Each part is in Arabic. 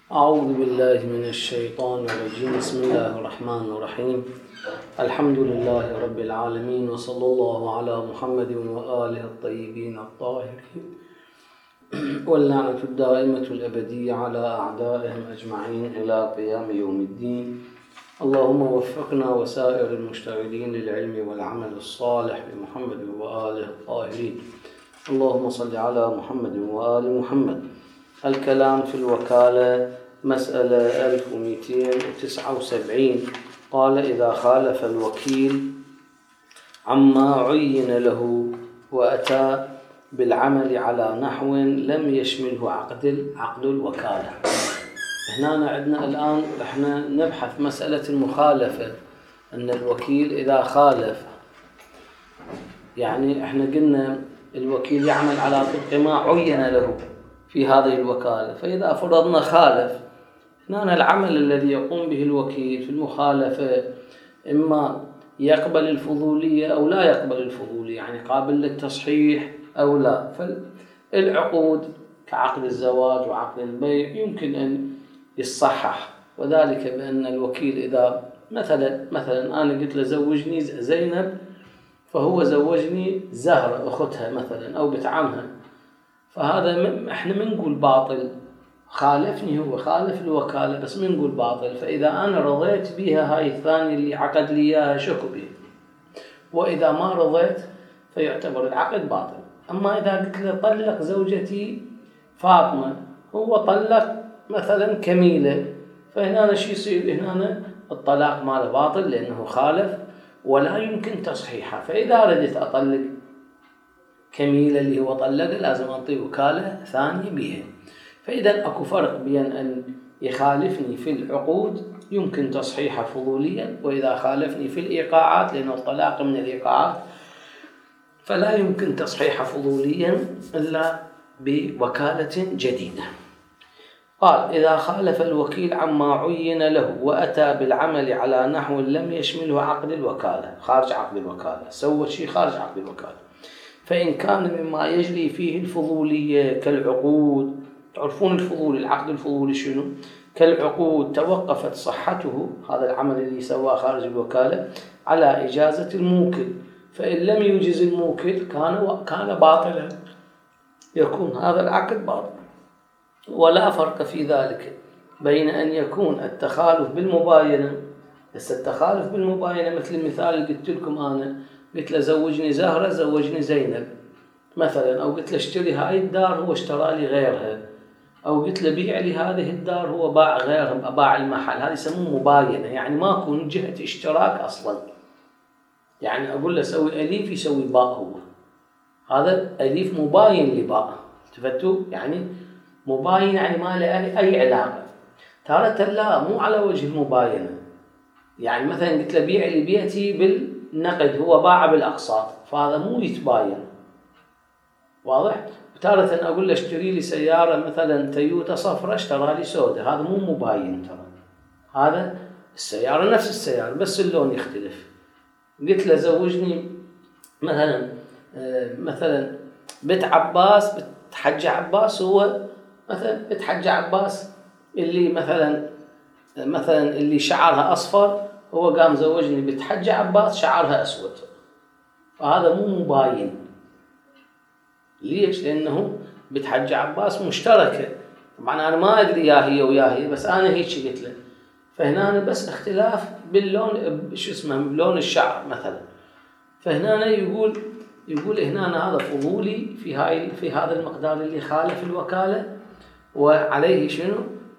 أعوذ بالله من الشيطان الرجيم. بسم الله الرحمن الرحيم. الحمد لله رب العالمين، وصلى الله على محمد وآله الطيبين الطاهرين، واللعنة الدائمة الأبدية على أعدائهم أجمعين إلى قيام يوم الدين. اللهم وفقنا وسائر المشتغلين للعلم والعمل الصالح بمحمد وآله الطاهرين. اللهم صل على محمد وآل محمد. الكلام في الوكالة، مسألة 1279. قال: إذا خالف الوكيل عما عين له وأتى بالعمل على نحو لم يشمله عقد الوكالة. هنا عندنا الآن احنا نبحث مسألة المخالفة، أن الوكيل إذا خالف، يعني احنا قلنا الوكيل يعمل على طبق ما عين له في هذه الوكالة، فإذا فرضنا خالف، هنا العمل الذي يقوم به الوكيل في المخالفة إما يقبل الفضولية أو لا يقبل الفضولية، يعني قابل للتصحيح أو لا. فالعقود كعقد الزواج وعقد البيع يمكن أن يصحح، وذلك بأن الوكيل إذا مثلا أنا قلت له زوجني زينب، فهو زوجني زهرة أختها مثلا أو بنت عمها، فهذا احنا منقول باطل، خالفني هو، خالف الوكالة، بس منقول باطل. فإذا أنا رضيت بها هاي الثانية اللي عقد لي إياها شكو بها، وإذا ما رضيت فيعتبر العقد باطل. أما إذا قلت له طلق زوجتي فاطمة، هو طلق مثلا كميلة، فهنا شو يصير؟ هنا الطلاق ماله باطل لأنه خالف ولا يمكن تصحيحه. فإذا ردت أطلق كميلة اللي هو طلقه، لازم أعطي وكالة ثانية بها. فإذا أكو فرق بين أن يخالفني في العقود يمكن تصحيحه فضوليا، وإذا خالفني في الإيقاعات، لأن الطلاق من الإيقاعات، فلا يمكن تصحيحه فضوليا إلا بوكالة جديدة. قال: إذا خالف الوكيل عما عين له وأتى بالعمل على نحو لم يشمله عقد الوكالة، خارج عقد الوكالة، سوى شيء خارج عقد الوكالة، فإن كان مما يجري فيه الفضولية كالعقود، تعرفون الفضول، العقد الفضولي شنو؟ كالعقود، توقفت صحته، هذا العمل اللي سواه خارج الوكالة، على إجازة الموكل، فإن لم يجز الموكل كان باطلا، يكون هذا العقد باطل. ولا فرق في ذلك بين أن يكون التخالف بالمباينة، بس التخالف بالمباينة مثل المثال اللي قلت لكم، أنا قلت له زوجني زهرة زوجني زينب مثلا، أو قلت له اشتري هاي الدار هو اشترى لي غيرها، أو قلت له بيع لي هذه الدار هو باع غيرها، باع المحل، هذه يسموه مباينة، يعني ما يكون جهة اشتراك أصلا. يعني أقول له سوي أليف يسوي باء، هو هذا أليف مباين لباء، تفتوا؟ يعني مباين يعني ما له أي علاقة. تارة لا، مو على وجه المباينة، يعني مثلا قلت له بيع لي بيتي بالنقد، هو باع بالأقساط، فهذا مو يتباين، واضح؟ تارة أقول له اشتري لي سيارة مثلا تويوتا صفرة اشترى لي سوداء، هذا مو مباين، ترى هذا السيارة نفس السيارة بس اللون يختلف. قلت له زوجني مثلا بنت عباس، بنت حج عباس، هو مثلا بنت حج عباس اللي مثلا اللي شعرها أصفر، هو قام زوجني بنت حج عباس شعرها أسود، فهذا مو مباين. ليش؟ لأنه بنت حج عباس مشتركة، طبعا أنا ما أدري يا هي ويا هي، بس أنا هيك قلت له، فهنا بس اختلاف باللون، بلون الشعر مثلا. فهنا يقول هنا هذا فضولي في هذا المقدار اللي خالف الوكالة، وعليه شنو؟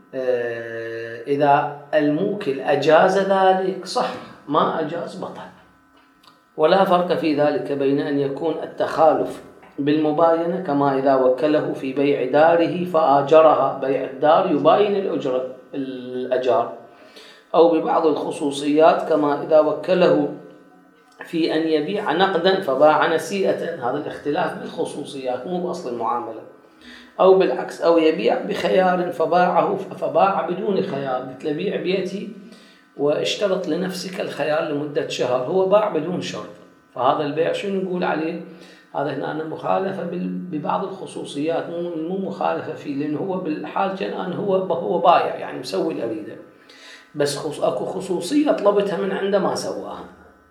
إذا الموكل أجاز ذلك صح، ما أجاز بطل. ولا فرق في ذلك بين أن يكون التخالف بالمباينة، كما إذا وكله في بيع داره فآجرها، بيع الدار يباين الأجار، أو ببعض الخصوصيات كما إذا وكله في أن يبيع نقدا فباع نسيئة، هذا الاختلاف بالخصوصيات مو بأصل المعاملة، أو بالعكس، أو يبيع بخيار فباع بدون خيار، مثل بيع بيتي واشترط لنفسك الخيار لمدة شهر، هو باع بدون شرط، فهذا البيع شنو نقول عليه؟ هذا هنا مخالفة ببعض الخصوصيات، مو مخالفة فيه، لأنه هو بالحال كان هو بايع يعني مسوي الأريدة، بس أكو خصوصية طلبتها من عنده ما سواها.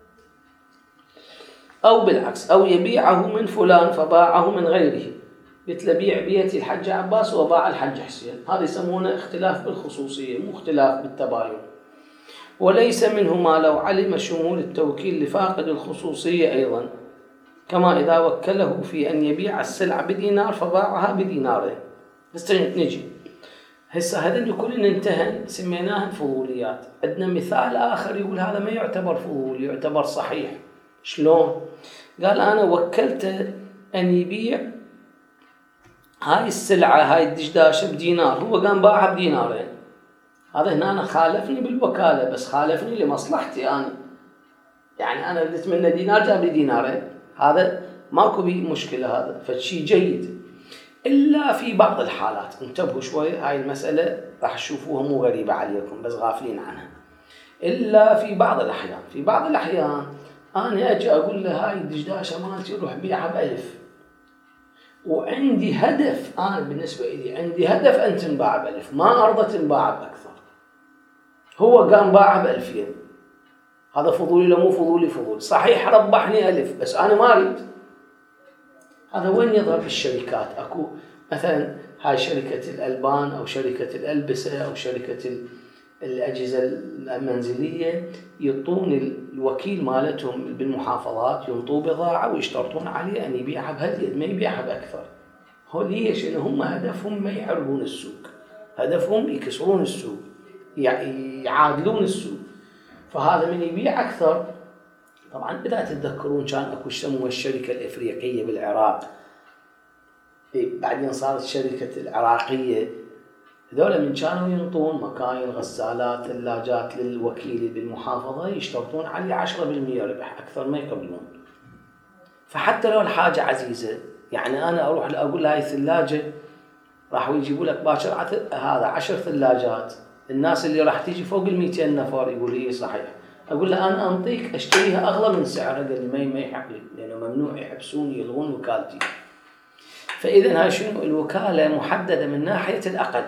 أو بالعكس، أو يبيعه من فلان فباعه من غيره، مثل بيع بيتي الحج عباس وباع الحج حسين، هذا يسمونه اختلاف بالخصوصية مو اختلاف بالتباين. وليس منه ما لو علم شمول التوكيل لفاقد الخصوصية أيضا، كما إذا وكله في أن يبيع السلعة بدينار فباعها بدينارين. بس نجي هسه هذا كلنا انتهى سميناها فضوليات. عندنا مثال آخر يقول هذا ما يعتبر فضول، يعتبر صحيح. شلون؟ قال أنا وكلته أن يبيع هاي السلعة، هاي الدشداشة بدينار، هو قام باعها بدينارين. هذا هنا أنا خالفني بالوكالة، بس خالفني لمصلحتي أنا، يعني أنا ردت منه دينار جاب لي دينارين، هذا ماكو بيه مشكلة، هذا فشي جيد. إلا في بعض الحالات، انتبهوا شوي، هاي المسألة راح تشوفوها مو غريبة عليكم بس غافلين عنها. إلا في بعض الأحيان، في بعض الأحيان أنا أجي أقول له هاي الدشداشة مالتي روح بيعها ب1000، وعندي هدف، أنا بالنسبة لي عندي هدف أن تنباع ب1000، ما أرضى تنباع بأكثر. هو قام باعها ب2000، هذا فضولي لا مو فضولي؟ فضولي صحيح، ربحني 1000 بس أنا ما أريد. هذا وين يظهر بالشركات؟ أكو مثلا هاي شركة الألبان أو شركة الألبسة أو شركة الأجهزة المنزلية، يعطون الوكيل مالتهم بالمحافظات ينطوا بضاعة ويشترطون عليه أن يبيعها بهاليد، ما يبيعها بأكثر. هو ليش؟ إن هم هدفهم ما يحربون السوق، هدفهم يكسرون السوق، يعادلون السوق. فهذا من يبيع أكثر. طبعا إذا تتذكرون كان أكو يسموها الشركة الإفريقية بالعراق، بعدين صارت الشركة العراقية. هذول من كانوا ينطون مكاين، غسالات، ثلاجات للوكيل بالمحافظة، يشترطون عليه 10% ربح، أكثر ما يقبلون. فحتى لو الحاجة عزيزة، يعني أنا أروح أقول هاي الثلاجة راح يجيبوا لك باكر هذا 10 ثلاجات، الناس اللي راح تيجي فوق 200 نفر يقول لي صحيح، أقول له أنا أنطيك أشتريها أغلى من سعرها، قال لي ما يحق لي، لأنه ممنوع يحبسوني يلغون وكالتي. فإذا هاي شنو؟ الوكالة محددة من ناحية الأقل،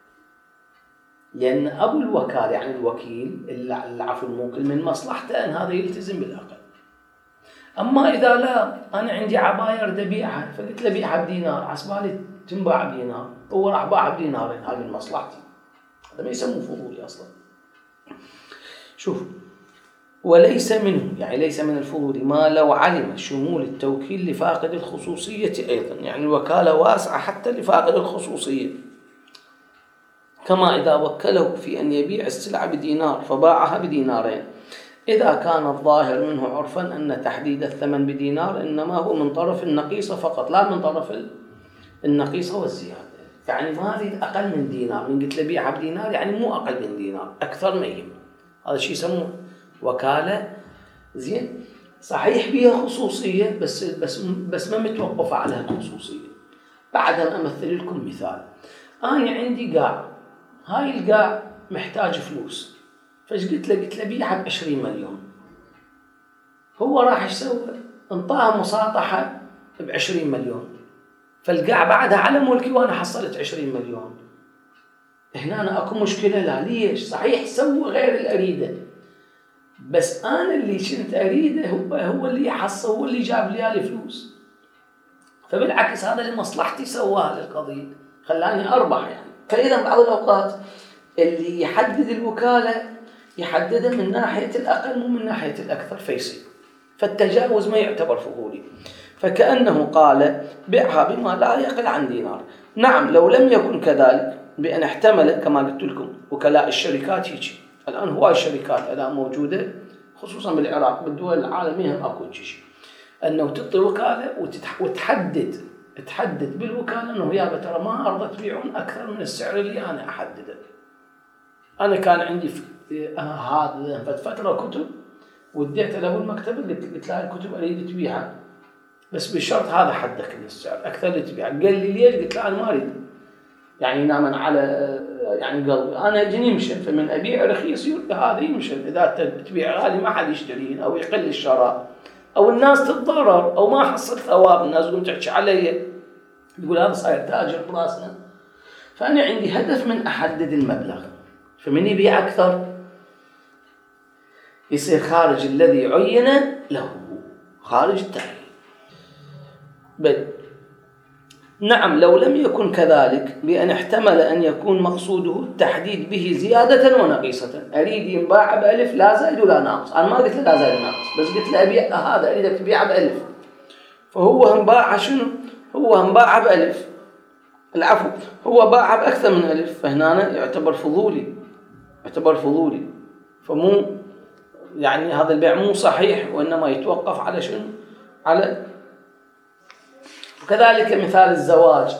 لأن أبو الوكالة يعني الوكيل العفو الموكل من مصلحته أن هذا يلتزم بالأقل. أما إذا لا، أنا عندي عباية أريد أبيعها، فقلت له بيعها بدينار، عسبالي تنباع بدينار، هو راح باعها بدينارين، هاي من مصلحتي. هذا ما يسموه فضولي أصلا. شوف، وليس منه، يعني ليس من الفضول ما لو علم شمول التوكيل لفاقد الخصوصية أيضا، يعني الوكالة واسعة حتى لفاقد الخصوصية، كما إذا وكله في أن يبيع السلعة بدينار فباعها بدينارين، إذا كان الظاهر منه عرفا أن تحديد الثمن بدينار إنما هو من طرف النقيصة فقط، لا من طرف النقيصة والزيادة. يعني ما أريد أقل من دينار، من قلت له بيعها بدينار يعني مو أقل من دينار، أكثر ما يهم. هذا الشيء يسموه وكالة زين، صحيح بيها خصوصية بس ما متوقفة على الخصوصية. بعدها أمثل لكم مثال. أنا عندي قاع، هاي القاع محتاج فلوس، فايش قلت له بيعها ب20 مليون. هو راح يسوي انطاها مصاطحة ب20 مليون، فالقاع بعدها على ملكي وأنا حصلت 20 مليون. هنا أنا أكو مشكلة. لا، ليش؟ صحيح سوى غير الأريدة، بس أنا اللي كنت أريده هو اللي يحصل، هو اللي جاب لي الفلوس. فبالعكس هذا لمصلحتي سواها للقضية، خلاني أربح يعني. فإذا بعض الأوقات اللي يحدد الوكالة يحددها من ناحية الأقل مو من ناحية الأكثر فيصير. فالتجاوز ما يعتبر فضولي. فكأنه قال بيعها بما لا يقل عن دينار. نعم، لو لم يكن كذلك بأن احتمل كما قلت لكم وكلاء الشركات يجي الآن، هواي الشركات الآن موجودة خصوصا بالعراق، بالدول العالمية أكو شيء أنه تعطي وكالة وتحدد بالوكالة أنه يا ترى ما أرضى تبيعون أكثر من السعر اللي أنا أحدده. أنا كان عندي هذا فترة كتب وديت له المكتبة، قلت له الكتب أريد تبيعها بس بشرط هذا حدك من السعر، أكثر اللي تبيعها. قال لي ليش؟ قلت له أنا ما أريد يعني ناما على يعني قلبي، أنا أجني مشن، فمن أبيع رخيص هذا يمشن، إذا تبيع غالي ما حد يشترين أو يقل الشراء أو الناس تتضرر أو ما حصل ثواب، الناس تقوم تحكي علي، يقول هذا صاير تاجر براسنا. فأنا عندي هدف من أحدد المبلغ، فمن يبيع أكثر يصير خارج الذي عين له، خارج التعيين. بل نعم لو لم يكن كذلك، بأن احتمل أن يكون مقصوده التحديد به زيادة ونقيصة، أريد ينباع بألف لا زائد ولا ناقص، أنا ما قلت له لا زائد ولا ناقص، بس قلت له أبيع هذا أريدك تبيعه بألف، فهو انباع شنو؟ هو انباع بألف، العفو هو باع بأكثر من ألف، فهنا يعتبر فضولي، يعتبر فضولي، فمو يعني هذا البيع مو صحيح، وإنما يتوقف على شنو؟ على. وكذلك مثال الزواج،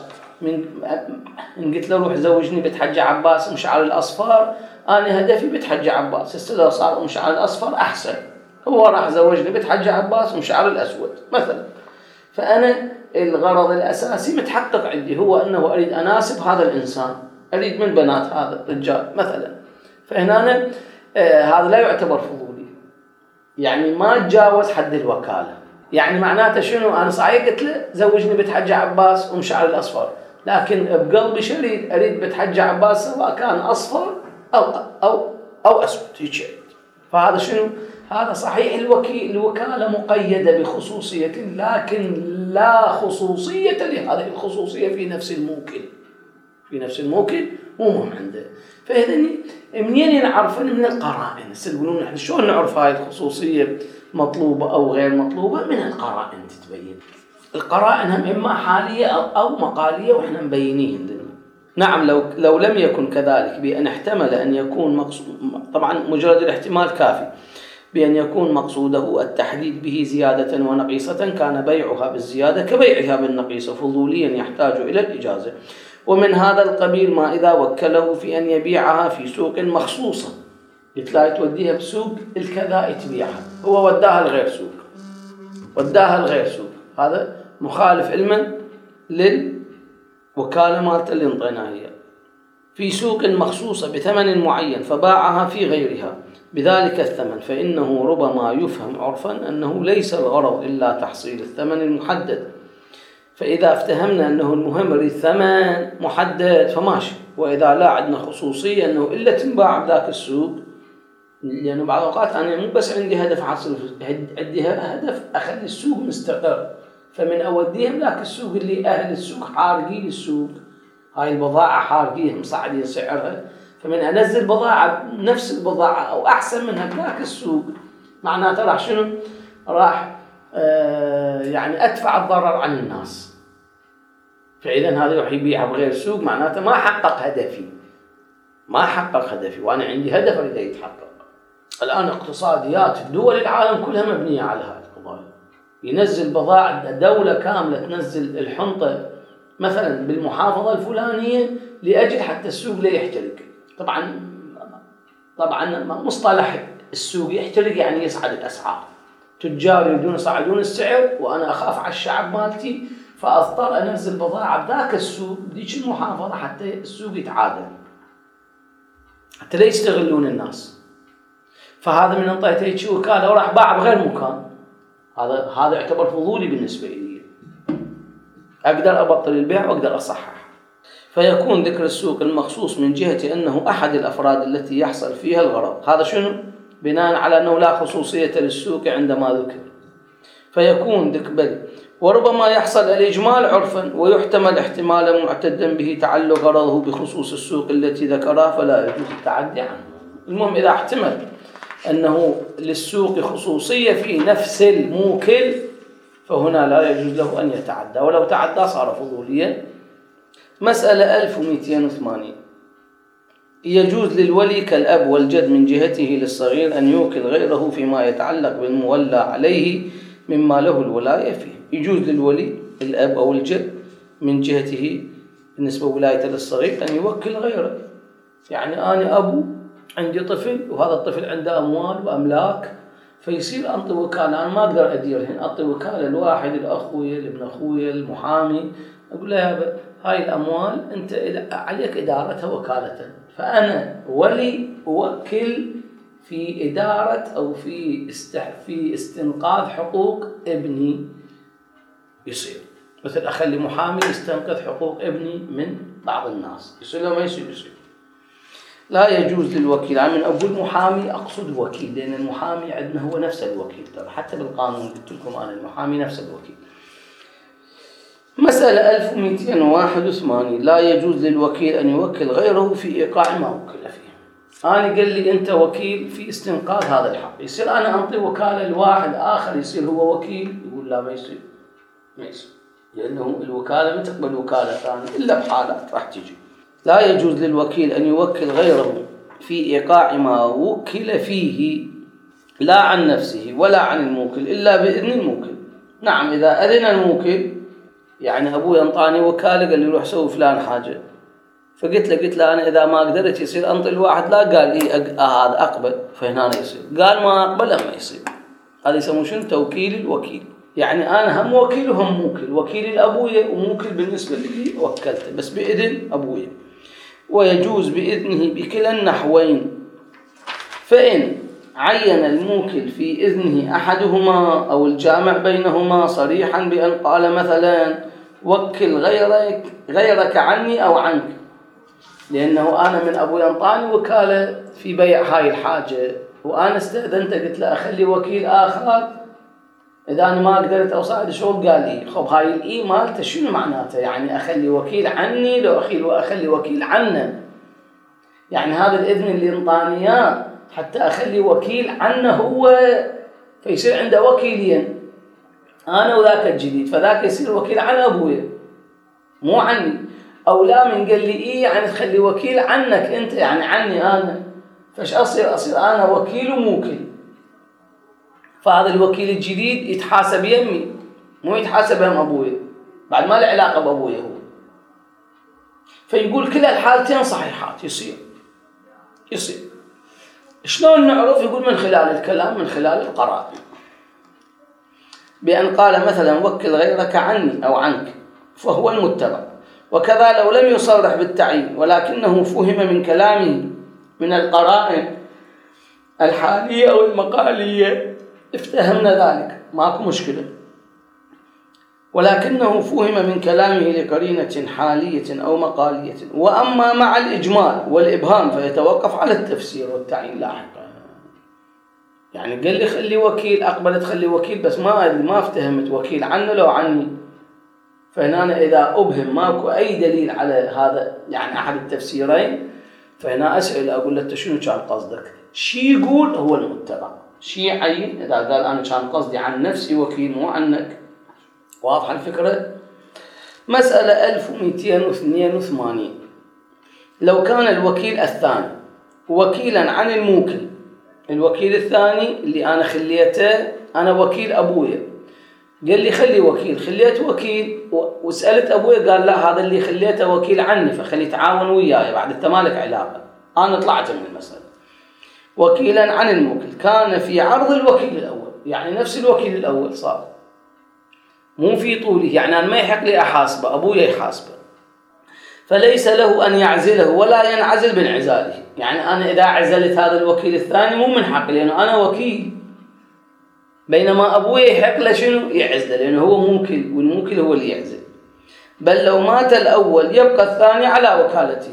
إن قلت له روح زوجني بتحجة عباس مشعل الأصفر، أنا هدفي بتحجة عباس، السلة صار مشعل الأصفر أحسن، هو راح زوجني بتحجة عباس مشعل الأسود مثلا، فأنا الغرض الأساسي متحقق عندي، هو أنه أريد أناسب هذا الإنسان، أريد من بنات هذا الرجال مثلا، فهنا هذا لا يعتبر فضولي، يعني ما تجاوز حد الوكالة. يعني معناته شنو؟ أنا صحيح قلت له زوجني بتحجة عباس ومشعل الأصفر، لكن بقلبي شريد أريد بتحجة عباس سواء كان أصفر أو أسود هيك. فهذا شنو؟ هذا صحيح الوكالة مقيدة بخصوصية، لكن لا خصوصية لهذه الخصوصية في نفس الموكل، في نفس الموكل مو عنده. فإذن منين نعرف؟ من القرائن. يقولون نحن شلون نعرف هاي الخصوصية مطلوبة أو غير مطلوبة؟ من القرائن تتبين. القرائن هم إما حالية أو مقالية، وإحنا مبينين لنا. نعم لو لم يكن كذلك، بأن احتمل أن يكون مقصود، طبعا مجرد الاحتمال كافي، بأن يكون مقصوده التحديد به زيادة ونقيصة، كان بيعها بالزيادة كبيعها بالنقيصة فضوليا يحتاج إلى الإجازة. ومن هذا القبيل ما إذا وكله في أن يبيعها في سوق مخصوصة، يتلاقي توديها بسوق الكذا تبيعها، هو وداها لغير سوق، وداها لغير سوق، هذا مخالف علما للوكالة مالته اللي انطيناها هي، في سوق مخصوصة بثمن معين فباعها في غيرها بذلك الثمن، فإنه ربما يفهم عرفا أنه ليس الغرض إلا تحصيل الثمن المحدد، فإذا افتهمنا أنه المهم يريد ثمن محدد فماشي، وإذا لا عندنا خصوصية أنه إلا تنباع بذاك السوق، لأنه بعض الأوقات أنا مو بس عندي هدف حاصل، عندي هدف أخلي السوق مستقر، فمن أوديها بذاك السوق اللي أهل السوق حارقين السوق، هاي البضاعة حارقين مصعدين سعرها، فمن أنزل بضاعة نفس البضاعة أو أحسن منها بذاك السوق، معناته راح شنو؟ راح يعني أدفع الضرر عن الناس، فإذا هذا يروح يبيعها بغير سوق، معناته ما حقق هدفي، ما حقق هدفي، وأنا عندي هدف أريد يتحقق. الآن اقتصاديات الدول العالم كلها مبنية على هذه القضايا، ينزل بضاعة، دولة كاملة تنزل الحنطة مثلا بالمحافظة الفلانية لأجل حتى السوق لا يحترق. طبعا مصطلح السوق يحترق يعني يصعد الأسعار، تجار يريدون يصعدون السعر، وأنا أخاف على الشعب مالتي، فأضطر أنزل بضاعة بذاك السوق بديش المحافظة حتى السوق يتعادل، حتى لا يستغلون الناس. فهذا من انطيته هيك وكالة وراح باع بغير مكان، هذا يعتبر فضولي بالنسبة لي، أقدر أبطل البيع وأقدر أصحح. فيكون ذكر السوق المخصوص من جهة أنه أحد الأفراد التي يحصل فيها الغرض، هذا شنو؟ بناء على أنه لا خصوصية للسوق عندما ذكر، فيكون ذكر. وربما يحصل الإجمال عرفا، ويحتمل احتمالا معتدا به تعلق غرضه بخصوص السوق التي ذكرها، فلا يجوز التعدي عنه. المهم إذا احتمل أنه للسوق خصوصية في نفس الموكل، فهنا لا يجوز له أن يتعدى، ولو تعدى صار فضوليا. مسألة 1280. يجوز للولي كالأب والجد من جهته للصغير أن يوكل غيره فيما يتعلق بالمولى عليه مما له الولاية فيه. يجوز للولي الأب أو الجد من جهته بالنسبة ولايته للصغير أن يوكل غيره، يعني أنا أبو عندي طفل وهذا الطفل عنده أموال وأملاك، فيصير أنطي وكالة، أنا ما أقدر أديرهن، أنطي وكالة الواحد، الأخوية، الابن أخويا، المحامي، أقول له يا هاي الأموال أنت عليك إدارتها وكالة، فأنا ولي أوكل في إدارة أو في استنقاذ حقوق ابني يصير، مثل أخلي محامي يستنقذ حقوق ابني من بعض الناس، يصير لو ما يصير يصير. لا يجوز للوكيل، يعني من أقول محامي أقصد وكيل، لأن المحامي عندنا هو نفس الوكيل، ترى حتى بالقانون قلت لكم أنا المحامي نفس الوكيل. مسألة 1281. لا يجوز للوكيل أن يوكل غيره في إيقاع ما وكل فيه. أنا قال لي أنت وكيل في استنقاذ هذا الحق، يصير أنا أعطي وكالة لواحد آخر يصير هو وكيل، يقول لا ما يصير، ما يصير، لأنه الوكالة ما تقبل وكالة ثانية إلا بحالات راح تجي. لا يجوز للوكيل أن يوكل غيره في إيقاع ما وكل فيه، لا عن نفسه ولا عن الموكل إلا بإذن الموكل. نعم، إذا أذن الموكل، يعني أبوي أنطاني وكالة قال لي روح سوي فلان حاجة، فقلت له أنا إذا ما قدرت يصير أنطي الواحد، لا قال إيه هذا أقبل، فهنا يصير، قال ما أقبل ما يصير. هذا يسمونه شنو؟ توكيل الوكيل. يعني أنا هم وكيل وهم موكل، وكيل الأبوية وموكل بالنسبة لي وكلته بس بإذن أبوية. ويجوز بإذنه بكلا النحوين، فإن عين الموكل في إذنه أحدهما أو الجامع بينهما صريحا بأن قال مثلا وكل غيرك عني أو عنك، لأنه أنا من أبوي أنطاني وكالة في بيع هاي الحاجة، وأنا استأذنت قلت له أخلي وكيل آخر إذا أنا ما قدرت أوصل شغل، قال لي خب هاي الإي مالته شنو معناته؟ يعني أخلي وكيل عني لو أخلي وكيل عنه، يعني هذا الإذن اللي انطانيه حتى أخلي وكيل عنه هو، فيصير عنده وكيلين، أنا وذاك الجديد، فذاك يصير وكيل عن أبوي مو عني. أو لا من قال لي إيه يعني تخلي وكيل عنك أنت، يعني عني أنا، فش أصير أنا وكيل وموكل، فهذا الوكيل الجديد يتحاسب يمي مو يتحاسب هم أبوي، بعد ما له علاقة بأبوي هو. فيقول كلا الحالتين صحيحات، يصير. شلون نعرف؟ يقول من خلال الكلام، من خلال القرائن، بأن قال مثلا وكل غيرك عني أو عنك فهو المتبع. وكذا لو لم يصرح بالتعيين ولكنه فهم من كلامه من القرائن الحالية أو المقالية افتهمنا ذلك، ماكو مشكلة، ولكنه فهم من كلامه لقرينة حالية أو مقالية. وأما مع الإجمال والإبهام فيتوقف على التفسير والتعيين لاحقا. يعني قال لي خلي وكيل، أقبلت خلي وكيل، بس ما افتهمت وكيل عنه لو عني، فهنا إذا أبهم ماكو أي دليل على هذا، يعني أحد التفسيرين، فهنا أسأل أقول له شنو كان قصدك؟ شي يقول هو المتبع، شي يعين. إذا قال أنا كان قصدي عن نفسي وكيل مو عنك، واضحة الفكرة؟ مسألة 1282. لو كان الوكيل الثاني وكيلا عن الموكل، الوكيل الثاني اللي أنا خليته، أنا وكيل أبويا، قال لي خلي وكيل، خليت وكيل وسألت أبويا قال لا هذا اللي خليته وكيل عني فخلي تعاون وياي، بعد انت مالك علاقة، أنا طلعت من المسألة. وكيلا عن الموكل كان في عرض الوكيل الأول، يعني نفس الوكيل الأول صار، مو في طوله، يعني أنا ما يحق لي أحاسبه، أبويا يحاسبه، فليس له أن يعزله ولا ينعزل بانعزاله. يعني أنا إذا عزلت هذا الوكيل الثاني مو من حقي لأنه أنا وكيل، بينما أبويا يحق له شنو؟ يعزله، لأنه هو موكل والموكل هو اللي يعزل. بل لو مات الأول يبقى الثاني على وكالته،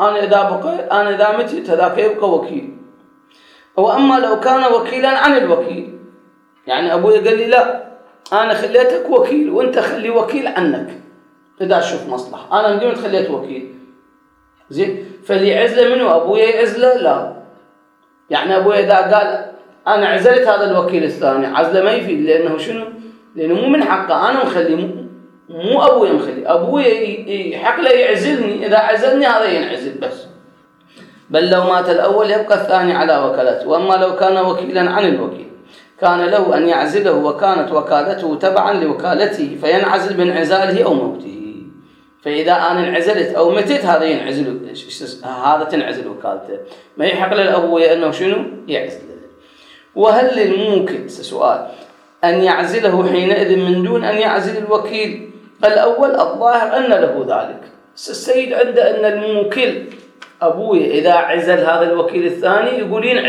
أنا إذا متت هذاك يبقى وكيل. وأما لو كان وكيلا عن الوكيل، يعني أبويا قال لي لا أنا خليتك وكيل وأنت خلي وكيل عنك إذا شوف مصلحة، أنا قمت خليت وكيل زين، فاللي عزله منه أبويا يعزله؟ لا، يعني أبويا إذا قال أنا عزلت هذا الوكيل الثاني عزله ما يفيد، لأنه شنو؟ لأنه مو من حقه، أنا مخلي، مو أبويا مخلي، أبويا يحق له يعزلني، إذا عزلني هذا ينعزل بس. بل لو مات الأول يبقى الثاني على وكالته. وأما لو كان وكيلا عن الوكيل كان له أن يعزله وكانت وكالته تبعا لوكالته فينعزل بانعزاله أو موته. فإذا أنا انعزلت أو متت هذا ينعزل، هذا تنعزل وكالته، ما يحق للأبوية أنه شنو؟ يعزله. وهل للموكل، سؤال، أن يعزله حينئذ من دون أن يعزل الوكيل؟ الأول الظاهر أن له ذلك، السيد عنده أن الموكل أبويا إذا عزل هذا الوكيل الثاني يقول ينعزل،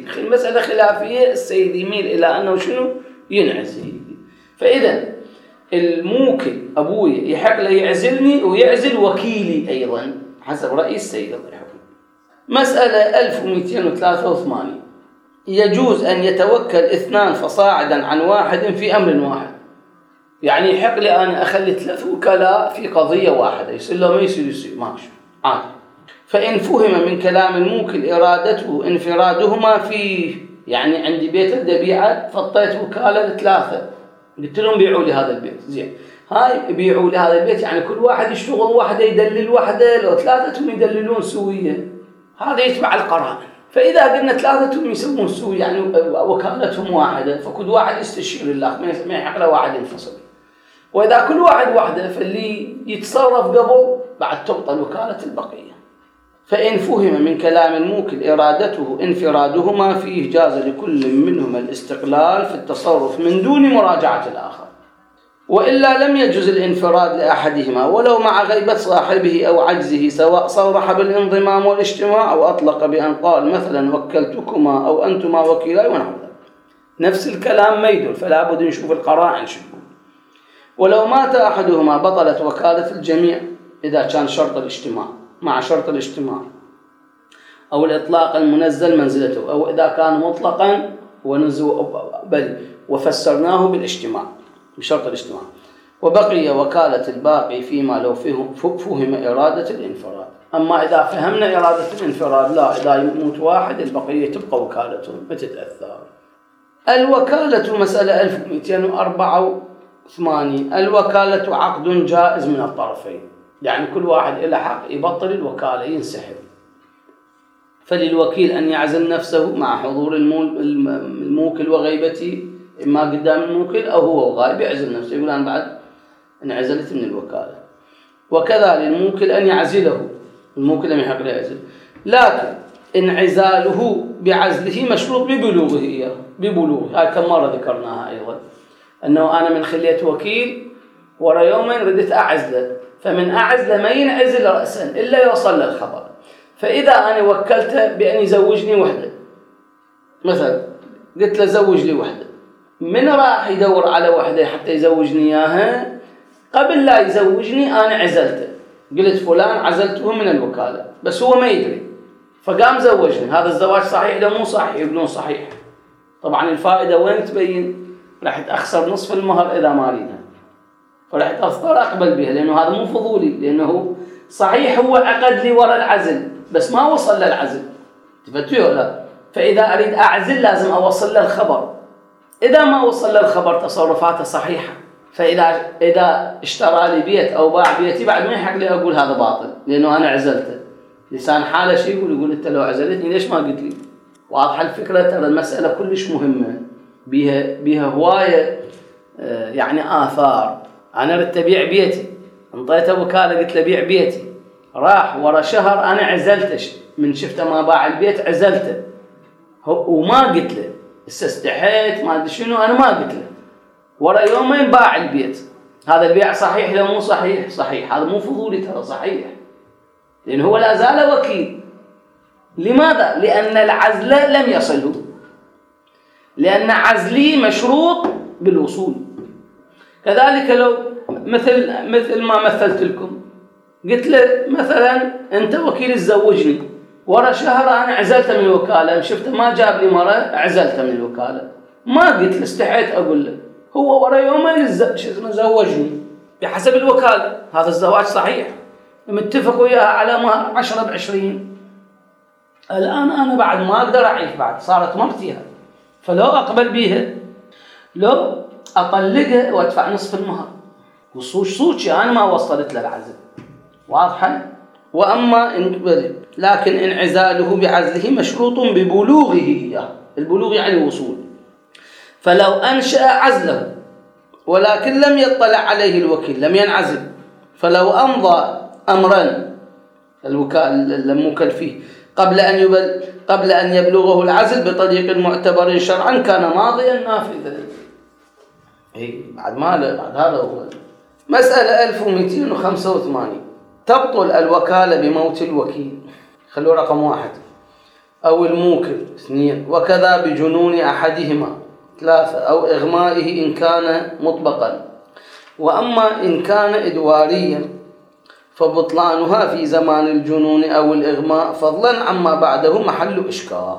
سيدي. المسألة خلافية، السيد يميل إلى أنه شنو ينعزل. فإذا الموكل أبوي يحق له يعزلني ويعزل وكيلي أيضا حسب رأي السيد الله يحفظه. مسألة 1283 يجوز أن يتوكل 2 فصاعدا عن واحد في أمر واحد. يعني يحق لي أنا أخلي 3 وكلاء في قضية واحدة، يصير له ما يصير ماشي عادي. فإن فهم من كلام الموكل إرادته انفرادهما فيه، يعني عندي بيت الدبيعة فطيت وكالة ل3 قلت لهم بيعوا لي هذا البيت، زين هاي بيعوا لي هذا البيت، يعني كل واحد يشتغل وحده يدلل وحده، لو 3 يدللون سوية، هذا يتبع القرائن. فإذا قلنا 3 يسوون سوية يعني وكالتهم واحدة، فكل واحد يستشير الله، ما يحق له واحد ينفصل. وإذا كل واحد وحده فاللي يتصرف قبل بعد تبطل وكالة البقية. فإن فهم من كلام الموكل إرادته انفرادهما فيه جاز لكل منهما الاستقلال في التصرف من دون مراجعة الآخر، وإلا لم يجوز الانفراد لأحدهما ولو مع غيبة صاحبه أو عجزه، سواء صرح بالانضمام والاجتماع أو أطلق بأن قال مثلا وكلتكما أو أنتما وكيلاي ونحو ذلك. نفس الكلام ما يدل، فلا بد نشوف القرائن شنو. ولو مات أحدهما بطلت وكالة الجميع إذا كان شرط الاجتماع مع شرط الاجتماع أو الإطلاق المنزل منزلته، أو إذا كان مطلقا بل وفسرناه بالاجتماع بشرط الاجتماع، وبقي وكالة الباقي فيما لو فهم إرادة الانفراد. أما إذا فهمنا إرادة الانفراد لا، إذا يموت واحد البقية تبقى وكالته ما تتأثر. الوكالة مسألة 1284. الوكالة عقد جائز من الطرفين، يعني كل واحد له حق يبطل الوكالة ينسحب. فللوكيل أن يعزل نفسه مع حضور الموكل وغيبته، إما قدام الموكل أو هو غائب يعزل نفسه، يقول أنا بعد انعزلت من الوكالة. وكذا للموكل أن يعزله، الموكل لم يحق له يعزل، لكن انعزاله بعزله مشروط ببلوغه إياه، ببلوغه. هاي كم مرة ذكرناها أيضا، أنه أنا من خليت وكيل ورا يومين ردت أعزله، فمن أعزله ما ينعزل رأسا إلا يوصل للخبر. فإذا أنا وكلته بأن يزوجني وحدة مثلا، قلت له زوج لي وحدة، من راح يدور على وحدة حتى يزوجني إياها، قبل لا يزوجني أنا عزلته، قلت فلان عزلته من الوكالة، بس هو ما يدري، فقام زوجني. هذا الزواج صحيح لو مو صحيح؟ يقولون صحيح. طبعا الفائدة وين تبين؟ راح أخسر نصف المهر إذا ما أريدها، فراح أضطر أقبل بها، لأنه هذا مو فضولي، لأنه صحيح هو عقد لي وراء العزل بس ما وصل للعزل، تفتوه لا. فإذا أريد أعزل لازم أوصل للخبر، إذا ما وصل للخبر تصرفاته صحيحة. فإذا اشترى لي بيت أو باع بيتي بعد ما يحق لي أقول هذا باطل، لأنه أنا عزلته. لسان حاله شيء يقول أنت لو عزلتني ليش ما قلت لي؟ واضحة الفكرة. ترى المسألة كلش مهمة، بيها هواية يعني آثار. أنا ردت أبيع بيتي، انطيته وكالة قلت له بيع بيتي، راح ورا شهر أنا عزلته، من شفته ما باع البيت عزلته، وما قلت له، استحيت ما أدري شنو، أنا ما قلت له، ورا يومين باع البيت. هذا البيع صحيح لو مو صحيح؟ صحيح. هذا مو فضولي، ترى صحيح، لأنه هو لا زال وكيل. لماذا؟ لأن العزل لم يصله، لأن عزلي مشروط بالوصول. كذلك لو مثل ما مثلت لكم، قلت له مثلا أنت وكيل تزوجني، ورا شهر أنا عزلته من الوكالة، شفته ما جاب لي مرة عزلته من الوكالة، ما قلت له، استحيت أقول له، هو ورا يومين زوجني بحسب الوكالة، هذا الزواج صحيح، متفق وياها على مهر 10 ب20. الآن أنا بعد ما أقدر أعيش، بعد صارت مرتيها، فلو أقبل بيها لو أطلقها وأدفع نصف المهر، وصوتي أنا ما وصلت للعزل. واضحة؟ وأما لكن انعزاله بعزله مشروط ببلوغه إياه، البلوغ يعني الوصول. فلو أنشأ عزله ولكن لم يطلع عليه الوكيل لم ينعزل، فلو أمضى أمرا الموكل فيه قبل أن يبلغه العزل بطريق معتبر شرعا كان ماضيا نافذا. بعد هذا هو مسألة 1285. تبطل الوكالة بموت الوكيل. خلوا رقم 1. أو الموكل 2، وكذا بجنون أحدهما 3، أو إغمائه إن كان مطبقا. وأما إن كان إدواريا فبطلانها في زمان الجنون أو الإغماء فضلا عما بعده محل إشكال.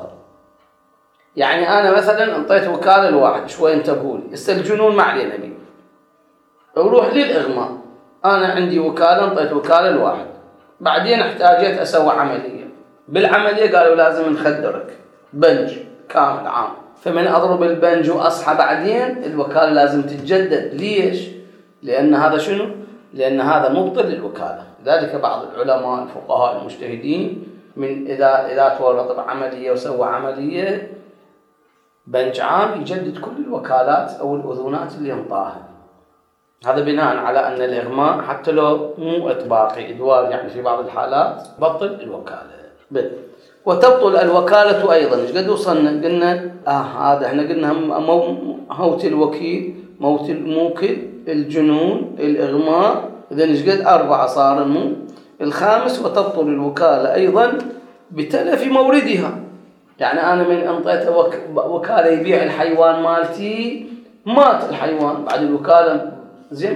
يعني أنا مثلا انطيت وكالة الواحد شوي انتبهوا لي، الجنون ما علينا بيه، اروح للإغماء، أنا عندي وكالة انطيت وكالة الواحد، بعدين احتاجت أسوي عملية، بالعملية قالوا لازم نخدرك بنج كامل عام، فمن أضرب البنج وأصحى بعدين الوكالة لازم تتجدد. ليش؟ لأن هذا شنو؟ لأن هذا مبطل للوكالة. لذلك بعض العلماء الفقهاء المجتهدين من إذا تورط بعملية وسوى عملية بنج عام يجدد كل الوكالات أو الأذونات اللي انطاها. هذا بناء على أن الإغماء حتى لو مو إطباقي إدوار، يعني في بعض الحالات بطل الوكالة. وتبطل الوكالة أيضا. إيش قد وصلنا؟ قلنا هذا احنا قلنا موت الوكيل، موت الموكل، الجنون، الإغماء. إذن إيش قد 4 صار الخامس وتبطل الوكالة أيضا بتلف موردها. يعني أنا من أنطيت وكالة يبيع الحيوان مالتي، مات الحيوان بعد الوكالة زين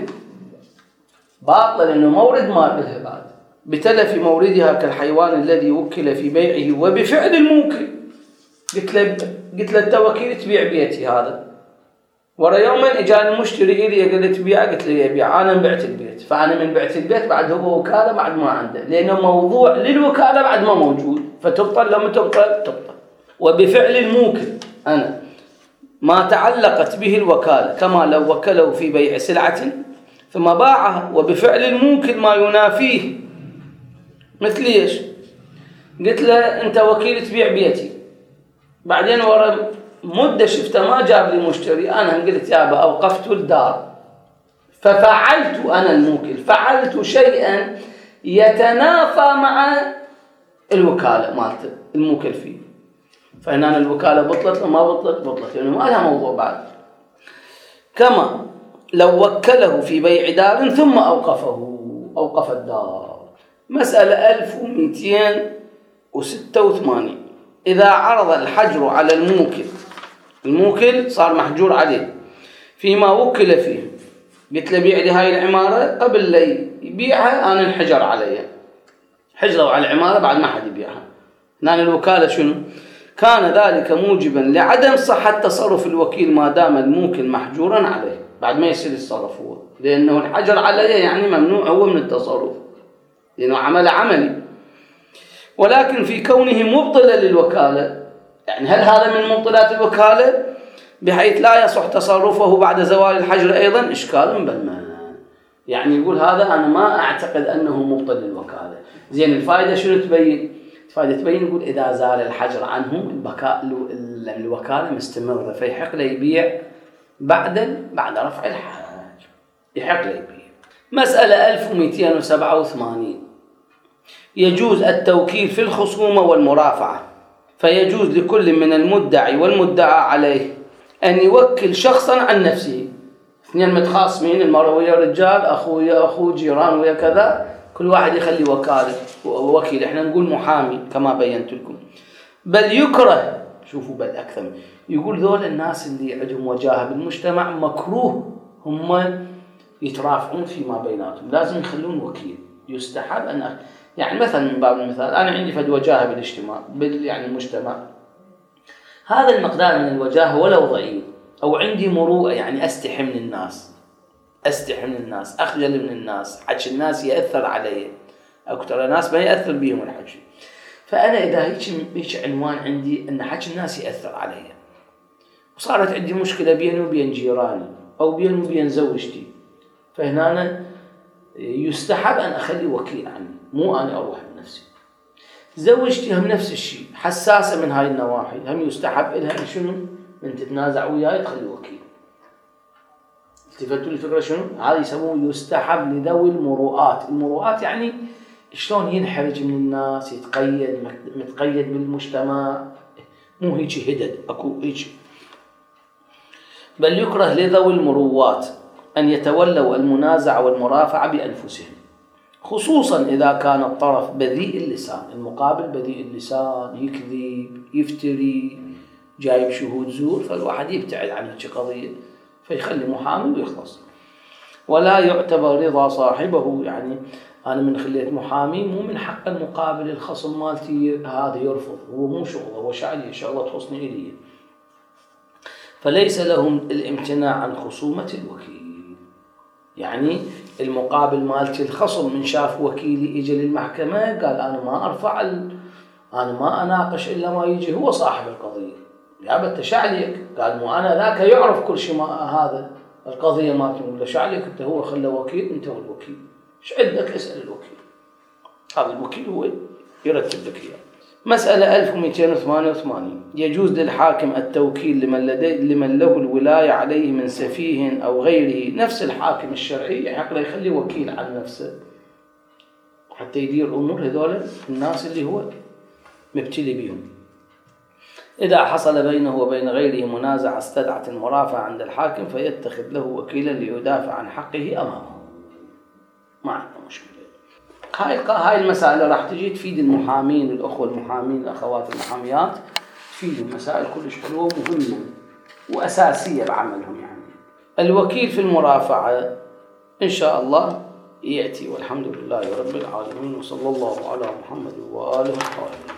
باطل لأنه مورد مال لها بعد، بتلف موردها كالحيوان الذي وكل في بيعه وبفعل الموكل. قلت له التوكيل تبيع بيتي هذا، ورا يوما اجاني المشتري إلي قال لي تبيع، قلت له يبيع، أنا بعت البيت، فأنا من بعت البيت بعد هو وكالة بعد ما عنده، لأنه موضوع للوكالة بعد ما موجود، فتبطل لما تبطل. وبفعل الموكل أنا ما تعلقت به الوكالة، كما لو وكله في بيع سلعة ثم باعها، وبفعل الموكل ما ينافيه. مثل ايش؟ قلت له انت وكيل تبيع بيتي، بعدين ورا مدة شفته ما جاب لي مشتري، انا قلت يابا اوقفت الدار، ففعلت انا الموكل، فعلت شيئا يتنافى مع الوكالة مالته الموكل فيه، فهنا الوكالة بطلت وما بطلت يعني ما لها موضوع بعد. كما لو وكله في بيع دار ثم أوقف الدار. مسألة 1286. إذا عرض الحجر على الموكل صار محجور عليه فيما وكل فيه، قلت له بيع لي هاي العمارة، قبل لا يبيعها أنا انحجر علي، حجروا على العمارة بعد ما حد يبيعها، لأن الوكالة شنو؟ كان ذلك موجبا لعدم صحة تصرف الوكيل ما دام الموكل محجورا عليه، بعد ما يصير يتصرف هو، لأنه الحجر عليه يعني ممنوع هو من التصرف لأنه عملي. ولكن في كونه مبطلا للوكالة، يعني هل هذا من مبطلات الوكالة بحيث لا يصح تصرفه بعد زوال الحجر أيضا؟ إشكال بالمعنى. يعني يقول هذا أنا ما أعتقد أنه مبطل للوكالة. زين الفائدة شنو تبين؟ الفائدة تبين يقول إذا زال الحجر عنه الوكالة مستمرة، فيحق له يبيع بعد رفع الحجر، يحق له يبيع. مسألة 1287. يجوز التوكيل في الخصومة والمرافعة، فيجوز لكل من المدعي والمدعى عليه أن يوكل شخصا عن نفسه. 2 متخاصمين، المرأة ويا رجال، أخوه جيران ويا كذا، كل واحد يخلي وكيل، احنا نقول محامي كما بينت لكم. بل يكره، شوفوا بل أكثر، يقول ذول الناس اللي عندهم وجاهة بالمجتمع مكروه هم يترافعون فيما بيناتهم، لازم يخلون وكيل. يستحب أن يعني مثلا من باب المثال أنا عندي فد وجاهة بالاجتماع يعني المجتمع، هذا المقدار من الوجاهة ولو ضئيل، أو عندي مروءة يعني أستحي من الناس، أخجل من الناس، حكي الناس يأثر علي، أكثر ناس ما يأثر بيهم الحكي، فأنا إذا هيك عنوان عندي أن حكي الناس يأثر علي، وصارت عندي مشكلة بيني وبين جيراني أو بيني وبين زوجتي، فهنا أنا يستحب أن أخلي وكيل عني، مو أنا أروح بنفسي. زوجتي هم نفس الشيء، حساسة من هاي النواحي، هم يستحب إلها شنو؟ من تتنازع وياي تخلي وكيل. التفتوا الفكرة شنو؟ هذا يسموه يستحب لذوي المروءات. المروءات يعني شلون ينحرج من الناس، متقيد بالمجتمع، مو هيك هدد أكو هيك. بل يكره لذوي المروءات أن يتولوا المنازع والمرافعة بأنفسهم، خصوصا إذا كان الطرف بذيء اللسان، المقابل بذيء اللسان، يكذب، يفتري، جايب شهود زور، فالواحد يبتعد عن هيك قضية، فيخلي محامي ويخلص. ولا يعتبر رضا صاحبه، يعني أنا من خليت محامي مو من حق المقابل الخصم مالتي هذا يرفض، هو مو شغله، هو شغلة تخصني إلي، فليس لهم الامتناع عن خصومة الوكيل. يعني المقابل مالتي الخصم من شاف وكيلي إجا للمحكمة قال أنا ما أرفع أنا ما أناقش إلا ما يجي هو صاحب القضية، يا بت شعليك، قال مو أنا ذاك يعرف كل شيء، ما هذا القضية مالتي ولا شعليك أنت، هو خلى وكيل، أنت هو الوكيل، إيش عندك اسأل الوكيل، هذا الوكيل هو يرتب لك إياه. مسألة 1288 يجوز للحاكم التوكيل لمن له الولاية عليه من سفيه أو غيره، نفس الحاكم الشرعي يحق يخلي وكيل عن نفسه حتى يدير أمور هذول الناس اللي هو مبتلي بهم. إذا حصل بينه وبين غيره منازعة استدعت المرافعة عند الحاكم فيتخذ له وكيلا ليدافع عن حقه أمامه، ما عنده مشكلة. هاي المسائل راح تجي تفيد المحامين، الأخوة المحامين، الأخوات المحاميات، تفيد المسائل كلش حلوة ومهمة وأساسية بعملهم. يعني الوكيل في المرافعة إن شاء الله يأتي، والحمد لله رب العالمين، وصلى الله على محمد وآله وصحبه.